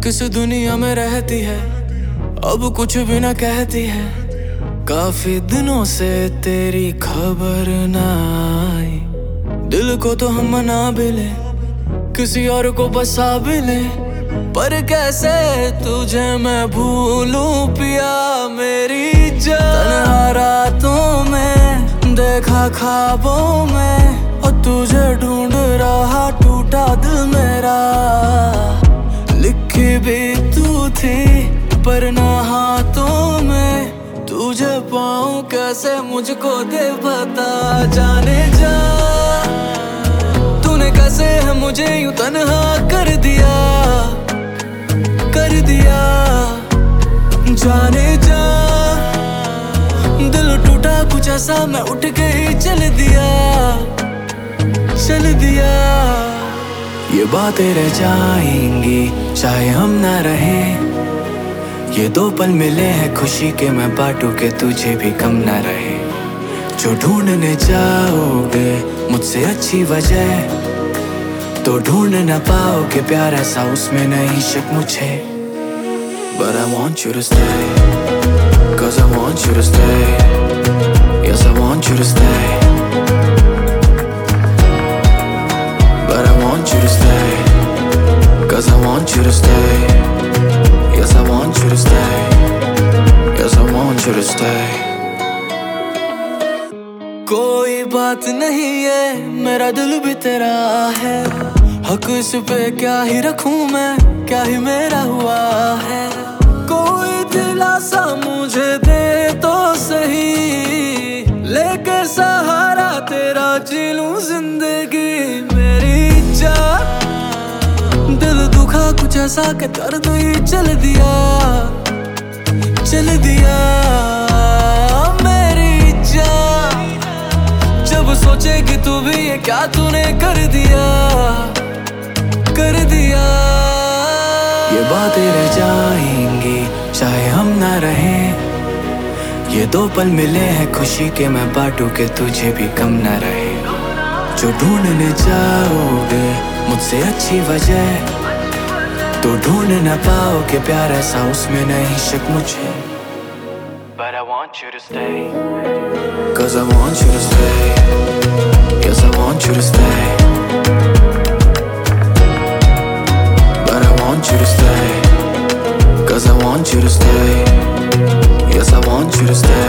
किस दुनिया में रहती है, अब कुछ भी न कहती है। काफी दिनों से तेरी खबर ना आई। दिल को तो हम मना भी ले, किसी और को बसा भी ले, पर कैसे तुझे मैं भूलूं पिया मेरी जान। तन्हा रातों में देखा ख्वाबों में, और तुझे ढूंढ रहा टूटा दिल मेरा। लिखी भी तू थी पर ना हाथों में, तुझे पाऊं कैसे मुझको दे बता। जाने जा तूने कैसे है मुझे यूं तन्हा कर दिया, कर दिया। जाने जा दिल टूटा कुछ ऐसा, मैं उठ के ही चल दिया, चल दिया। ये बातें रह जाएंगी चाहे हम ना रहे, ये दो पल मिले हैं खुशी के, मैं बांटू के तुझे भी कम ना रहे। जो ढूंढने जाओगे मुझसे अच्छी वजह, तो ढूंढ ना पाओगे प्यार ऐसा, उसमें नहीं शक मुझे। But I want you to stay, 'cause I want you to stay. Yes, I want you to stay. But I want you to stay, 'cause I want you to stay. Yes, I want you to stay. Yes, I want you to stay. कोई बात नहीं है, मेरा दिल भी तेरा है। हक इस पे क्या ही रखूं मैं, क्या ही मेरा हुआ है। कोई दिलासा मुझे दे तो सही, लेके सहारा तेरा जी लूं जिंदगी मेरी जान। दिल दुखा कुछ ऐसा के दर्द ही चल दिया, चल दिया मेरी जान। जब सोचेगी तू भी ये क्या तूने कर दिया, कर दिया। ये बातें रह जाएंगी चाहे हम ना रहे, ये दो पल मिले हैं खुशी के, मैं बांटू के तुझे भी कम ना रहे। जो ढूंढने जाओगे मुझसे अच्छी वजह, तो ढूंढ ना पाओगे प्यार ऐसा, उसमें नहीं शक मुझे। But I want you to stay, 'cause I want you to stay. Yes, I want you to stay. But I want you to stay, 'cause I want you to stay. Yes, I want you to stay.